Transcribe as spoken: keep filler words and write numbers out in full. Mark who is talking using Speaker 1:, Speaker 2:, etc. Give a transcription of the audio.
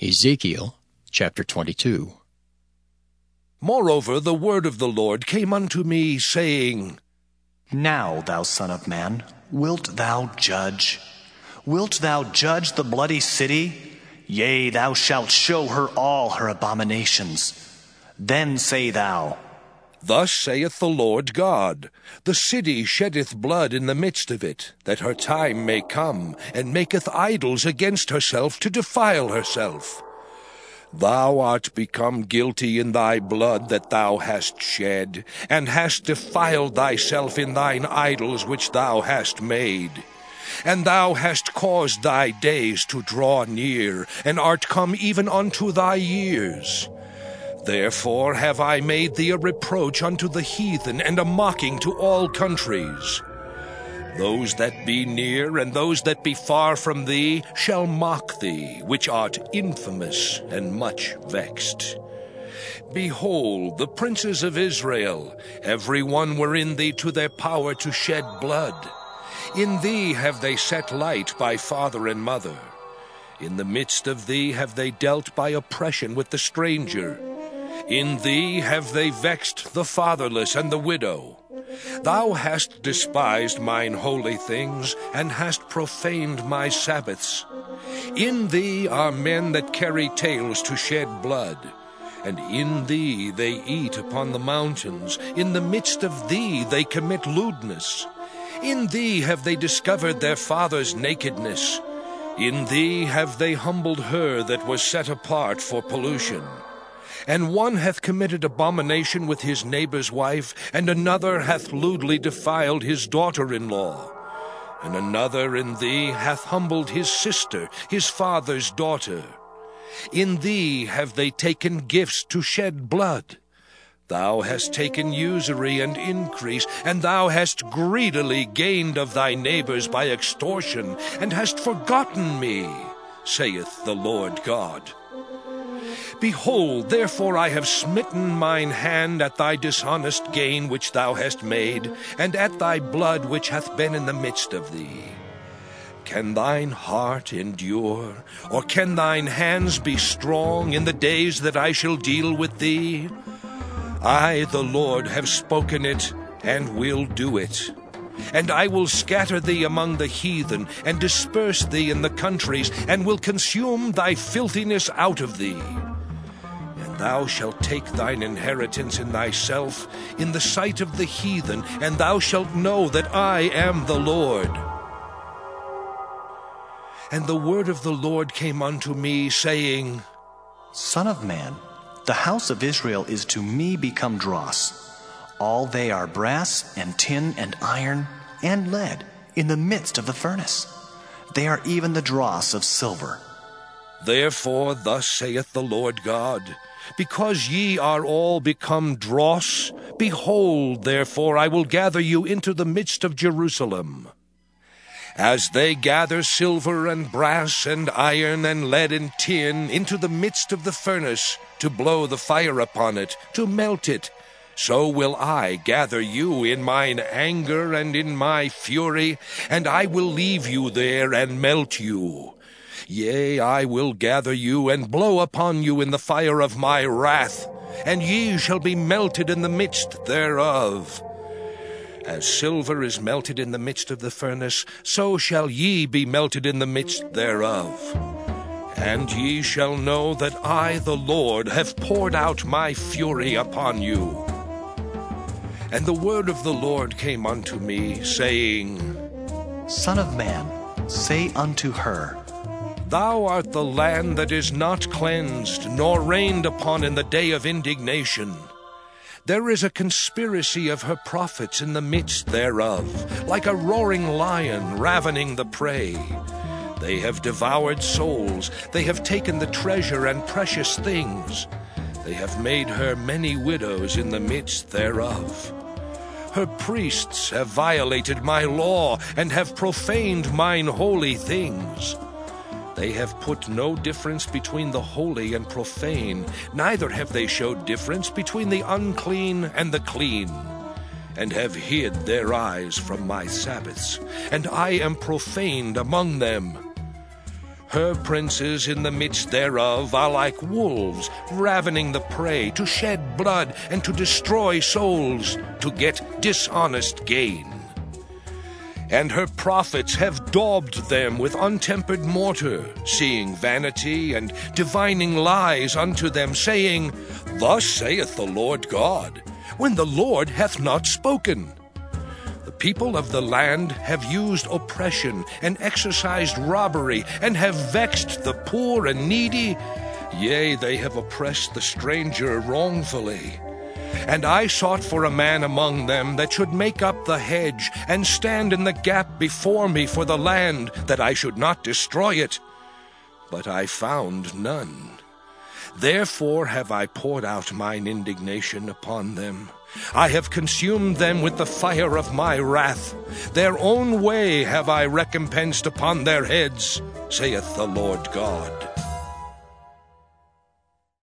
Speaker 1: Ezekiel chapter twenty-two.
Speaker 2: Moreover, the word of the Lord came unto me, saying,
Speaker 3: Now, thou son of man, wilt thou judge? Wilt thou judge the bloody city? Yea, thou shalt show her all her abominations. Then say thou,
Speaker 2: Thus saith the Lord God, The city sheddeth blood in the midst of it, that her time may come, and maketh idols against herself to defile herself. Thou art become guilty in thy blood that thou hast shed, and hast defiled thyself in thine idols which thou hast made. And thou hast caused thy days to draw near, and art come even unto thy years. Therefore have I made thee a reproach unto the heathen, and a mocking to all countries. Those that be near, and those that be far from thee, shall mock thee, which art infamous and much vexed. Behold, the princes of Israel, every one were in thee to their power to shed blood. In thee have they set light by father and mother. In the midst of thee have they dealt by oppression with the stranger. In thee have they vexed the fatherless and the widow. Thou hast despised mine holy things, and hast profaned my Sabbaths. In thee are men that carry tales to shed blood, and in thee they eat upon the mountains. In the midst of thee they commit lewdness. In thee have they discovered their father's nakedness. In thee have they humbled her that was set apart for pollution. And one hath committed abomination with his neighbor's wife, and another hath lewdly defiled his daughter-in-law. And another in thee hath humbled his sister, his father's daughter. In thee have they taken gifts to shed blood. Thou hast taken usury and increase, and thou hast greedily gained of thy neighbors by extortion, and hast forgotten me, saith the Lord God. Behold, therefore I have smitten mine hand at thy dishonest gain which thou hast made, and at thy blood which hath been in the midst of thee. Can thine heart endure, or can thine hands be strong in the days that I shall deal with thee? I, the Lord, have spoken it, and will do it. And I will scatter thee among the heathen, and disperse thee in the countries, and will consume thy filthiness out of thee. And thou shalt take thine inheritance in thyself in the sight of the heathen, and thou shalt know that I am the Lord. And the word of the Lord came unto me, saying,
Speaker 3: Son of man, the house of Israel is to me become dross. All they are brass and tin and iron and lead in the midst of the furnace. They are even the dross of silver.
Speaker 2: Therefore thus saith the Lord God, Because ye are all become dross, behold, therefore I will gather you into the midst of Jerusalem. As they gather silver and brass and iron and lead and tin into the midst of the furnace, to blow the fire upon it, to melt it, so will I gather you in mine anger and in my fury, and I will leave you there and melt you. Yea, I will gather you and blow upon you in the fire of my wrath, and ye shall be melted in the midst thereof. As silver is melted in the midst of the furnace, so shall ye be melted in the midst thereof. And ye shall know that I, the Lord, have poured out my fury upon you. And the word of the Lord came unto me, saying,
Speaker 3: Son of man, say unto her,
Speaker 2: Thou art the land that is not cleansed, nor rained upon in the day of indignation. There is a conspiracy of her prophets in the midst thereof, like a roaring lion ravening the prey. They have devoured souls, they have taken the treasure and precious things. They have made her many widows in the midst thereof. Her priests have violated my law, and have profaned mine holy things. They have put no difference between the holy and profane, neither have they showed difference between the unclean and the clean, and have hid their eyes from my Sabbaths, and I am profaned among them. Her princes in the midst thereof are like wolves, ravening the prey, to shed blood and to destroy souls, to get dishonest gain. And her prophets have daubed them with untempered mortar, seeing vanity and divining lies unto them, saying, Thus saith the Lord God, when the Lord hath not spoken. The people of the land have used oppression and exercised robbery, and have vexed the poor and needy. Yea, they have oppressed the stranger wrongfully. And I sought for a man among them that should make up the hedge, and stand in the gap before me for the land, that I should not destroy it. But I found none. Therefore have I poured out mine indignation upon them. I have consumed them with the fire of my wrath. Their own way have I recompensed upon their heads, saith the Lord God.